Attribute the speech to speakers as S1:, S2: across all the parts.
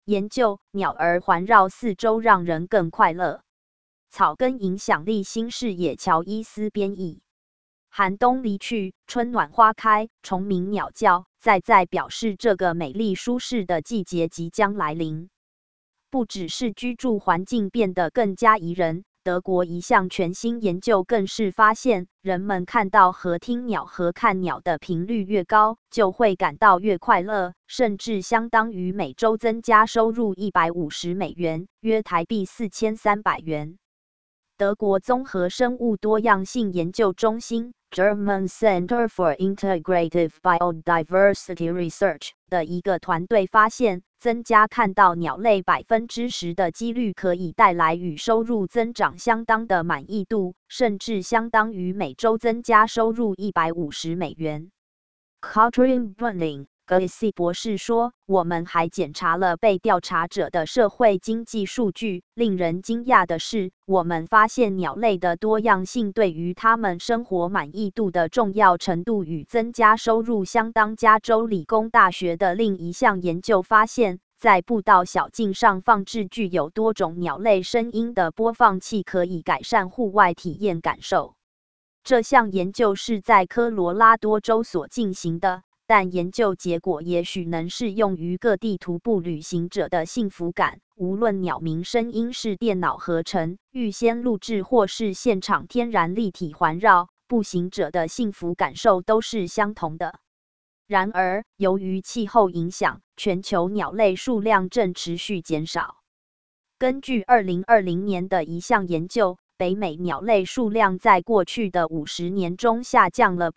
S1: 研究鸟儿环绕四周让人更快乐。草根影响力新视野乔伊斯编译。寒冬离去，春暖花开，虫鸣鸟叫，在表示这个美丽舒适的季节即将来临。不只是居住环境变得更加宜人，德国一项全新研究更是发现，人们看到和听鸟和看鸟的频率越高，就会感到越快乐，甚至相当于每周增加收入$150，约台币4300元。德国综合生物多样性研究中心 German Center for Integrative Biodiversity Research 的一个团队发现，增加看到鸟类10%的几率可以带来与收入增长相当的满意度，甚至相当于每周增加收入$150。Catherine Bunning格里西博士说，我们还检查了被调查者的社会经济数据。令人惊讶的是，我们发现鸟类的多样性对于他们生活满意度的重要程度与增加收入相当。加州理工大学的另一项研究发现，在步道小径上放置具有多种鸟类声音的播放器，可以改善户外体验感受。这项研究是在科罗拉多州所进行的。但研究结果也许能适用于各地徒步旅行者的幸福感，无论鸟鸣声音是电脑合成、预先录制或是现场天然立体环绕，步行者的幸福感受都是相同的。然而，由于气候影响，全球鸟类数量正持续减少。根据2020年的一项研究，北美鸟类数量在过去的50年中下降了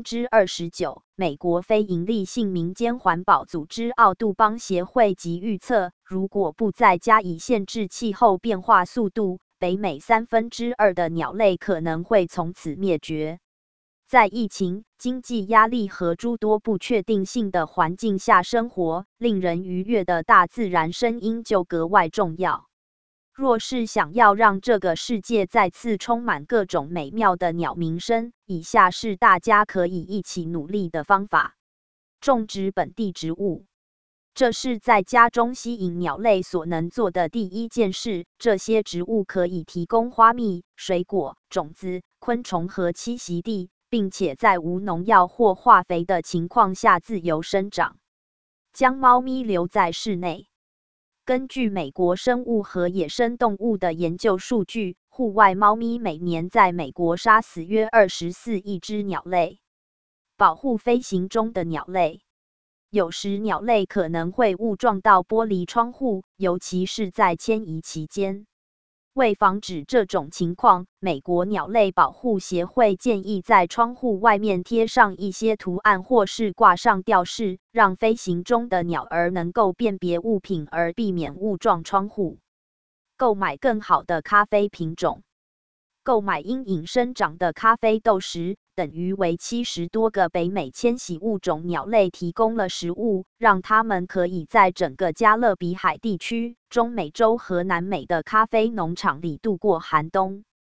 S1: 29%。美国非营利性民间环保组织奥杜邦协会即预测，如果不再加以限制气候变化速度，北美2/3的鸟类可能会从此灭绝。在疫情、经济压力和诸多不确定性的环境下生活，令人愉悦的大自然声音就格外重要。若是想要让这个世界再次充满各种美妙的鸟鸣声，以下是大家可以一起努力的方法：种植本地植物。这是在家中吸引鸟类所能做的第一件事。这些植物可以提供花蜜、水果、种子、昆虫和栖息地，并且在无农药或化肥的情况下自由生长。将猫咪留在室内。根据美国生物和野生动物的研究数据，户外猫咪每年在美国杀死约24亿只鸟类。保护飞行中的鸟类。有时鸟类可能会误撞到玻璃窗户，尤其是在迁移期间。为防止这种情况，美国鸟类保护协会建议在窗户外面贴上一些图案，或是挂上吊饰，让飞行中的鸟儿能够辨别物品而避免误撞窗户。购买更好的咖啡品种。购买阴影生长的咖啡豆时，等于为70多个北美迁徙物种鸟类提供了食物，让它们可以在整个加勒比海地区、中美洲和南美的咖啡农场里度过寒冬。